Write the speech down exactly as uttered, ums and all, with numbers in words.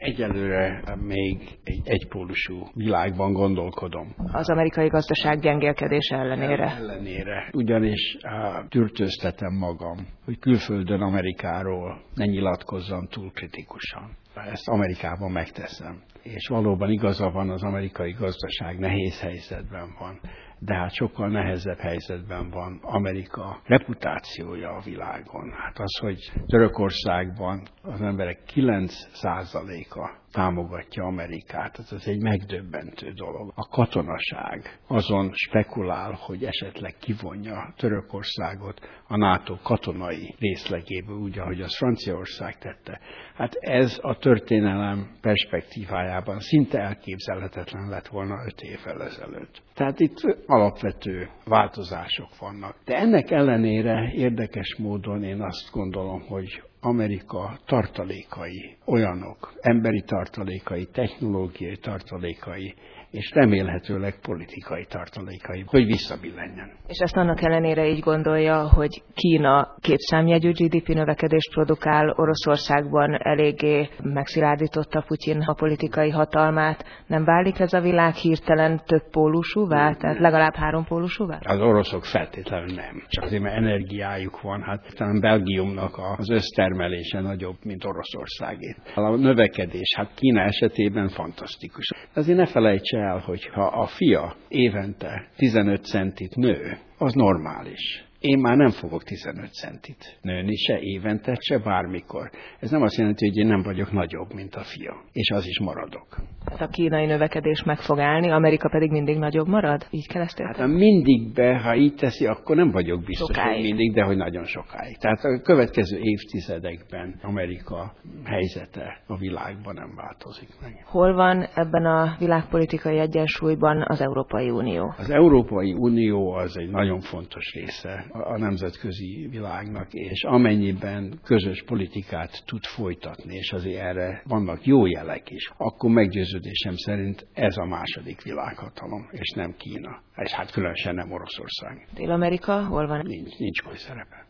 Egyelőre még egy egypólusú világban gondolkodom. Az amerikai gazdaság gyengélkedése ellenére. Ellenére. Ugyanis á, tűrtőztetem magam, hogy külföldön Amerikáról ne nyilatkozzam túl kritikusan. Ezt Amerikában megteszem. És valóban igaza van, az amerikai gazdaság nehéz helyzetben van. De hát sokkal nehezebb helyzetben van Amerika reputációja a világon. Hát az, hogy Törökországban az emberek kilenc százaléka támogatja Amerikát, ez az egy megdöbbentő dolog. A katonaság azon spekulál, hogy esetleg kivonja Törökországot a NATO katonai részlegéből, úgy, ahogy az Franciaország tette. Hát ez a történelem perspektívájában szinte elképzelhetetlen lett volna öt évvel ezelőtt. Tehát itt alapvető változások vannak. De ennek ellenére érdekes módon én azt gondolom, hogy Amerika tartalékai olyanok, emberi tartalékai, technológiai tartalékai, és remélhetőleg politikai tartalékai, hogy visszabillenjen. És ezt annak ellenére így gondolja, hogy Kína kétszámjegyű gé dé pé növekedést produkál, Oroszországban eléggé megszilárdította Putyin a politikai hatalmát. Nem válik ez a világ hirtelen több pólusúvá, tehát legalább három pólusúvá? Az oroszok feltétlenül nem. Csak azért, mert energiájuk van. Hát talán Belgiumnak az össztermelése nagyobb, mint Oroszországé. A növekedés, hát Kína esetében fantasztikus. Azért ne felejts el, hogyha a fia évente tizenöt centit nő, az normális. Én már nem fogok tizenöt centit nőni, se évente, se bármikor. Ez nem azt jelenti, hogy én nem vagyok nagyobb, mint a fia. És az is maradok. Hát a kínai növekedés meg fog állni, Amerika pedig mindig nagyobb marad? Így kell ezt érteni? Hát ha mindig be, ha így teszi, akkor nem vagyok biztos, sokáig. hogy mindig, de hogy nagyon sokáig. Tehát a következő évtizedekben Amerika helyzete a világban nem változik meg. Hol van ebben a világpolitikai egyensúlyban az Európai Unió? Az Európai Unió az egy nagyon fontos része a nemzetközi világnak, és amennyiben közös politikát tud folytatni, és azért erre vannak jó jelek is, akkor meggyőződésem szerint ez a második világhatalom, és nem Kína. És hát különösen nem Oroszország. Dél-Amerika hol van? Nincs, nincs komoly szerepe.